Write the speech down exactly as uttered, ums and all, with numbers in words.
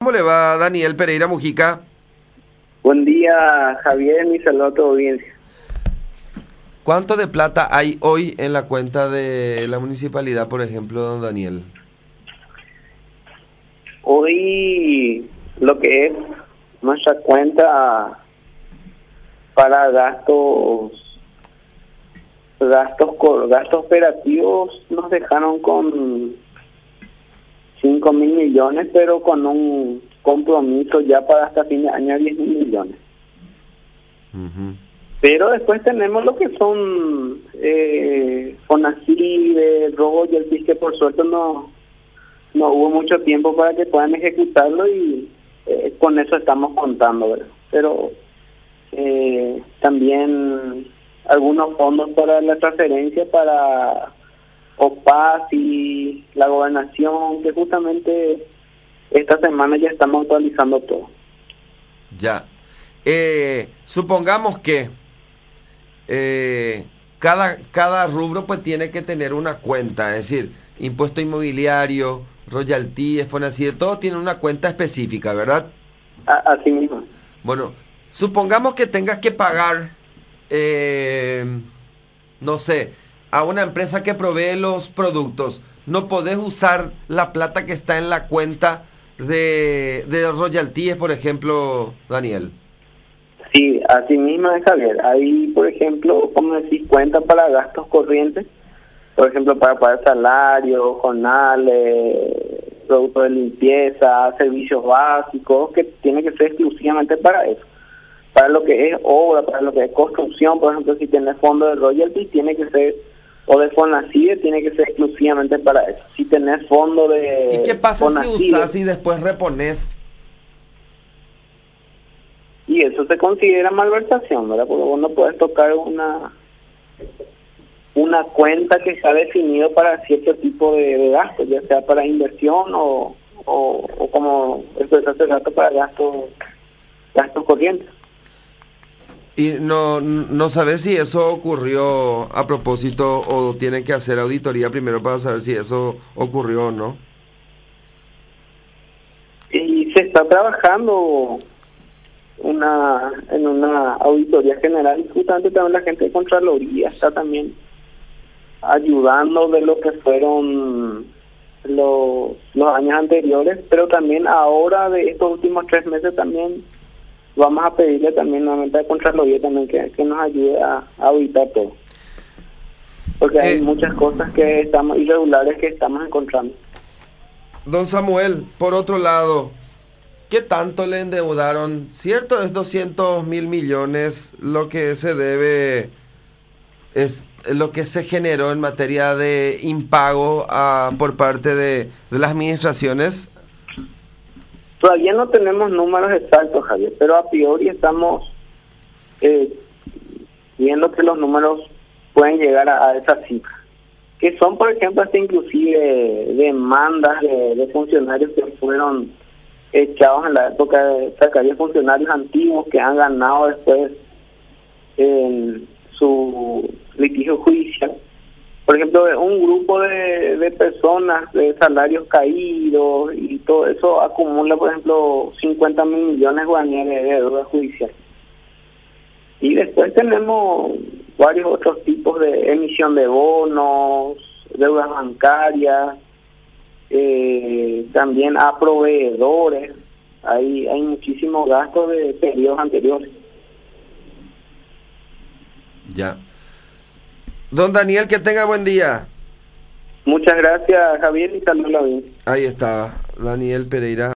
¿Cómo le va, Daniel Pereira Mujica? Buen día, Javier, mi saludo a tu audiencia. ¿Cuánto de plata hay hoy en la cuenta de la municipalidad, por ejemplo, don Daniel? Hoy lo que es nuestra cuenta para gastos gastos gastos operativos nos dejaron con cinco mil millones, pero con un compromiso ya para hasta fin de año diez mil millones. Uh-huh. Pero después tenemos lo que son eh, Fonacide, royalties, que por suerte no no hubo mucho tiempo para que puedan ejecutarlo y eh, con eso estamos contando, ¿verdad? Pero eh, también algunos fondos para la transferencia para O P A S y la gobernación, que justamente esta semana ya estamos actualizando todo. Ya. Eh, supongamos que eh, cada, cada rubro pues tiene que tener una cuenta, es decir, impuesto inmobiliario, royalty, Fonacide, todo tiene una cuenta específica, ¿verdad? A, así mismo. Bueno, supongamos que tengas que pagar, eh, no sé, a una empresa que provee los productos. No podés usar la plata que está en la cuenta de, de royalties, por ejemplo, Daniel. Sí, así mismo es, Javier. Hay, por ejemplo, como decís, cuenta para gastos corrientes, por ejemplo, para pagar salarios, jornales, productos de limpieza, servicios básicos, que tiene que ser exclusivamente para eso. Para lo que es obra, para lo que es construcción, por ejemplo, si tienes fondo de royalties, tiene que ser, o de Fonacide, tiene que ser exclusivamente para eso. Si tenés fondo de ¿Y qué pasa Fonacide, si usas y después repones? Y eso se considera malversación, ¿verdad? Porque vos no puedes tocar una una cuenta que se ha definido para cierto tipo de, de gastos, ya sea para inversión o, o, o como esto hace rato, para gastos gastos corrientes. Y no, no sabes si eso ocurrió a propósito o tienen que hacer auditoría primero para saber si eso ocurrió o no. Y se está trabajando una en una auditoría general, y justamente también la gente de Contraloría está también ayudando de lo que fueron los, los años anteriores, pero también ahora de estos últimos tres meses también vamos a pedirle también nuevamente a Contraloría también que, que nos ayude a, a auditar todo, porque hay eh, muchas cosas que estamos irregulares que estamos encontrando. Don Samuel, por otro lado, ¿qué tanto le endeudaron? Cierto, es doscientos mil millones lo que se debe, es lo que se generó en materia de impago a, por parte de, de las administraciones. Todavía no tenemos números exactos, Javier, pero a priori estamos eh, viendo que los números pueden llegar a, a esa cifra, que son, por ejemplo, hasta inclusive demandas de, de funcionarios que fueron echados en la época de sacar funcionarios antiguos que han ganado después en su litigio judicial. Por ejemplo, un grupo de, de personas de salarios caídos y todo eso acumula, por ejemplo, cincuenta mil millones guaraníes de deuda judicial. Y después tenemos varios otros tipos de emisión de bonos, deudas bancarias, eh, también a proveedores. Hay, hay muchísimos gastos de periodos anteriores. Ya. Don Daniel, que tenga buen día. Muchas gracias, Javier, y saludos a la audiencia. Ahí está, Daniel Pereira.